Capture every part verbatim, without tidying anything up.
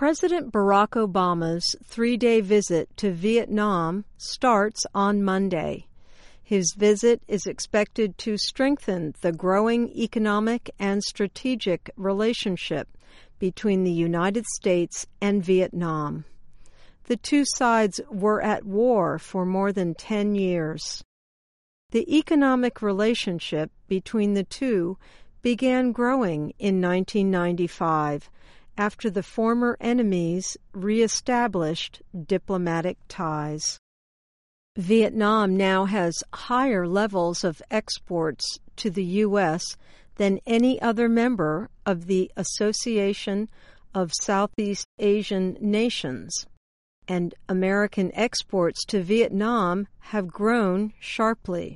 President Barack Obama's three-day visit to Vietnam starts on Monday. His visit is expected to strengthen the growing economic and strategic relationship between the United States and Vietnam. The two sides were at war for more than ten years. The economic relationship between the two began growing in nineteen ninety-five after the former enemies reestablished diplomatic ties. Vietnam now has higher levels of exports to the U S than any other member of the Association of Southeast Asian Nations, and American exports to Vietnam have grown sharply.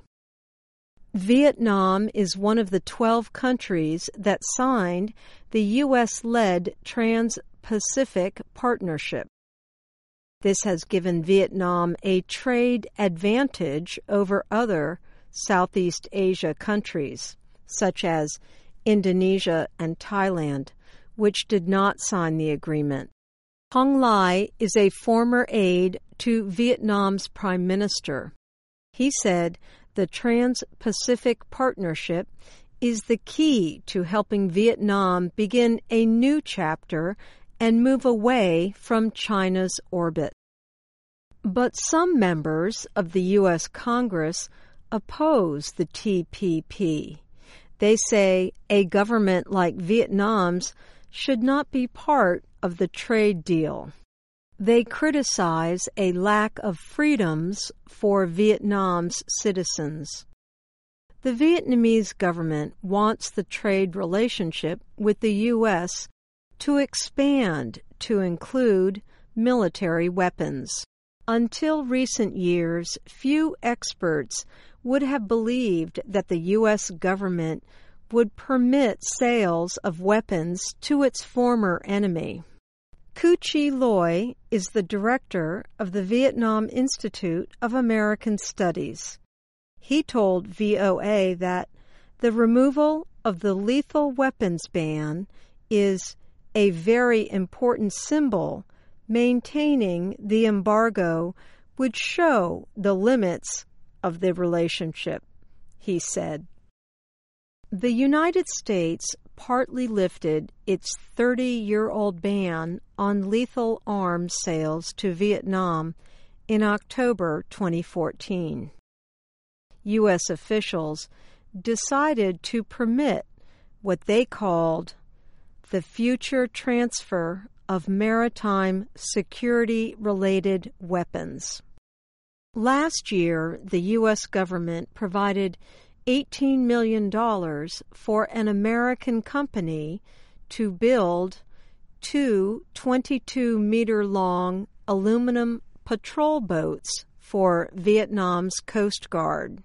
Vietnam is one of the twelve countries that signed the U S-led Trans-Pacific Partnership. This has given Vietnam a trade advantage over other Southeast Asia countries, such as Indonesia and Thailand, which did not sign the agreement. Hong Lai is a former aide to Vietnam's Prime Minister. He said the Trans-Pacific Partnership is the key to helping Vietnam begin a new chapter and move away from China's orbit. But some members of the U S Congress oppose the T P P. They say a government like Vietnam's should not be part of the trade deal. They criticize a lack of freedoms for Vietnam's citizens. The Vietnamese government wants the trade relationship with the U S to expand to include military weapons. Until recent years, few experts would have believed that the U S government would permit sales of weapons to its former enemy. Cu Chi Loy is the director of the Vietnam Institute of American Studies. He told V O A that the removal of the lethal weapons ban is a very important symbol. Maintaining the embargo would show the limits of the relationship, he said. The United States partly lifted its thirty-year-old ban on lethal arms sales to Vietnam in October twenty fourteen. U S officials decided to permit what they called the future transfer of maritime security-related weapons. Last year, the U S government provided eighteen million dollars for an American company to build two twenty-two meter long aluminum patrol boats for Vietnam's Coast Guard.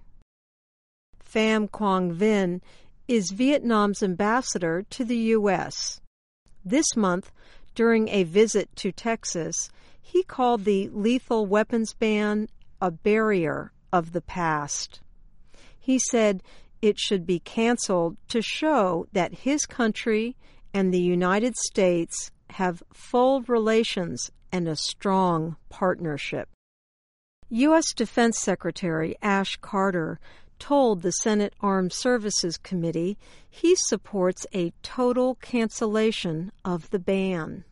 Pham Quang Vinh is Vietnam's ambassador to the U S. This month, during a visit to Texas, he called the lethal weapons ban a barrier of the past. He said it should be canceled to show that his country and the United States have full relations and a strong partnership. U S Defense Secretary Ash Carter told the Senate Armed Services Committee he supports a total cancellation of the ban.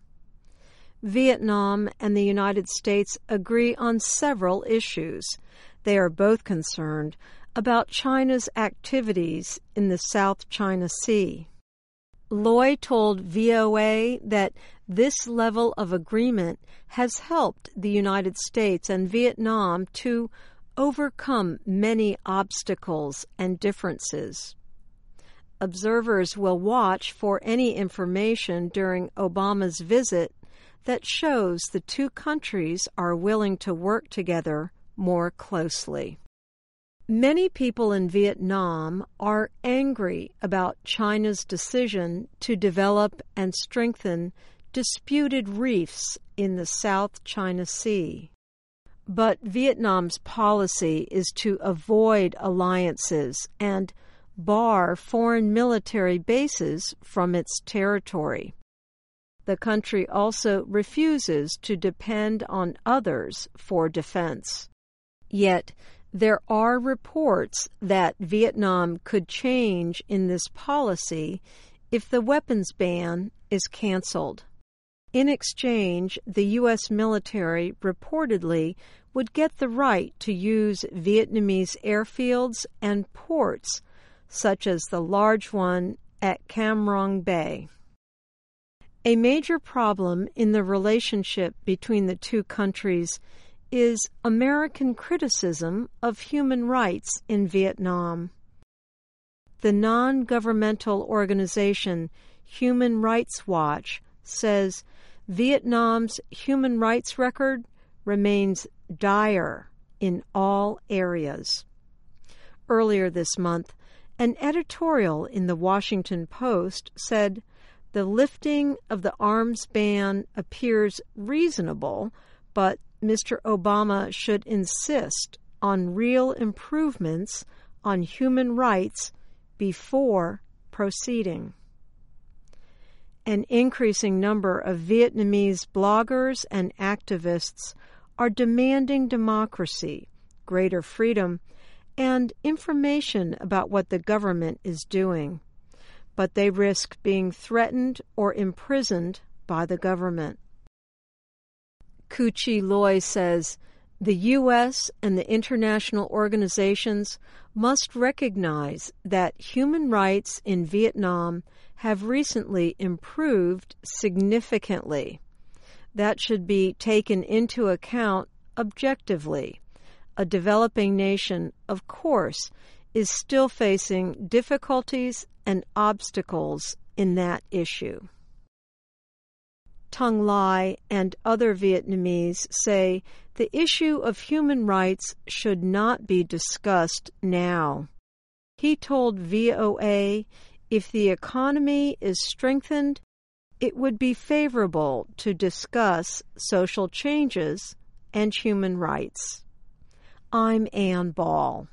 Vietnam and the United States agree on several issues. They are both concerned about China's activities in the South China Sea. Loy told V O A that this level of agreement has helped the United States and Vietnam to overcome many obstacles and differences. Observers will watch for any information during Obama's visit that shows the two countries are willing to work together more closely. Many people in Vietnam are angry about China's decision to develop and strengthen disputed reefs in the South China Sea. But Vietnam's policy is to avoid alliances and bar foreign military bases from its territory. The country also refuses to depend on others for defense. Yet, there are reports that Vietnam could change in this policy if the weapons ban is canceled. In exchange, the U S military reportedly would get the right to use Vietnamese airfields and ports, such as the large one at Cam Ranh Bay. A major problem in the relationship between the two countries is American criticism of human rights in Vietnam. The non-governmental organization Human Rights Watch says Vietnam's human rights record remains dire in all areas. Earlier this month, an editorial in the Washington Post said the lifting of the arms ban appears reasonable, but Mister Obama should insist on real improvements on human rights before proceeding. An increasing number of Vietnamese bloggers and activists are demanding democracy, greater freedom, and information about what the government is doing. But they risk being threatened or imprisoned by the government. Cu Chi Loy says, the U S and the international organizations must recognize that human rights in Vietnam have recently improved significantly. That should be taken into account objectively. A developing nation, of course, is still facing difficulties and obstacles in that issue. Tung Lai and other Vietnamese say the issue of human rights should not be discussed now. He told V O A if the economy is strengthened, it would be favorable to discuss social changes and human rights. I'm Ann Ball.